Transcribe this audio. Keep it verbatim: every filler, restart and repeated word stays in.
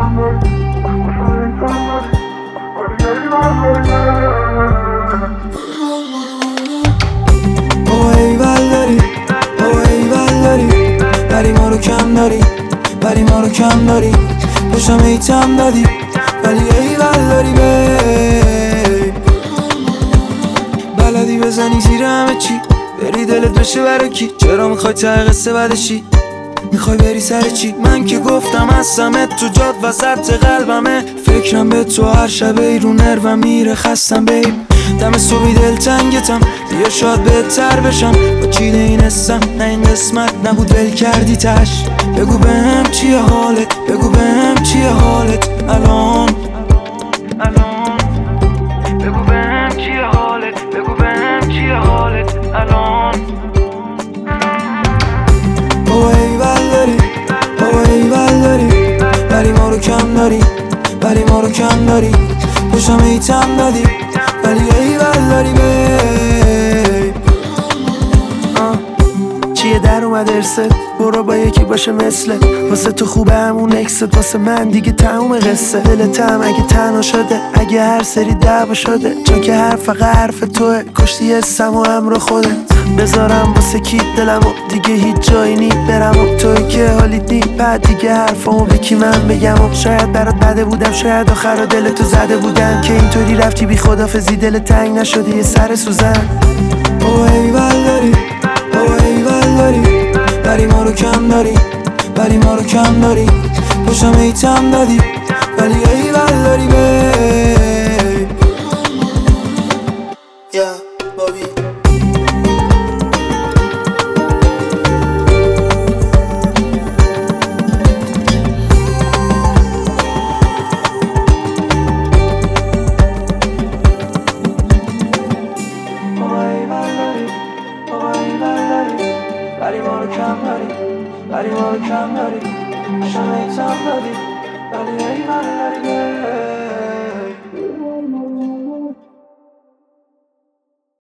بابا ایول داری، بابا ایول داری، ولی ما رو کم داری، ولی ما رو کم داری. پشتم ایتم دادی ولی ایول داری بی. بلدی بزنی زیر همه چی، بری دلت بشه برای کی؟ چرا میخوای ته قصه بعدشی؟ میخوای بری سر چی؟ من که گفتم هستمت تو جاد وسط قلبمه. فکرم به تو هر شب ای رو نروم میره خستم بیب. دم صبحی دل تنگتم بیا شاد بهتر بشم. با چیده این اسم نه این قسمت نبود ول کردی تش. بگو بهم چیه حالت، بگو بهم چیه حالت الان الان. بگو بهم چیه حالت، بگو بهم چیه حالت الان. بابا ایول داری، بابا ایول داری، ولی ما رو کم داری، ولی ما رو کم داری. پشتم ایتم دادی ولی ایول داری بیب. چیه در اومد ارست، برو با یکی باشه مثلت. واسه تو خوبه همون اکست، واسه من دیگه تموم قصه. دلتم اگه تنها شده، اگه هر سری دعوا شده، چون که حرف فقط حرف توه. کشتی اسم و امر خودت بذارم واسه کی دلمو، دیگه هیچ جایی نی برم و توی که حالیت نی. بعد دیگه حرفامو به کی من بگم و شاید برات بده بودم، شاید آخر دلتو زده بودم که اینطوری رفتی بی خدافزی. دل تنگ نشده یه سر سوزن. بابا ایول داری، بابا ایول داری، ولی ما رو کم داری، ولی ما رو کم داری. پشتم ایتم دادی ولی ایول داری بیب. یا بابی ولی ما رو کم داری، ولی ما رو کم داری. پشتم ایتم دادی ولی ایول داری بیب.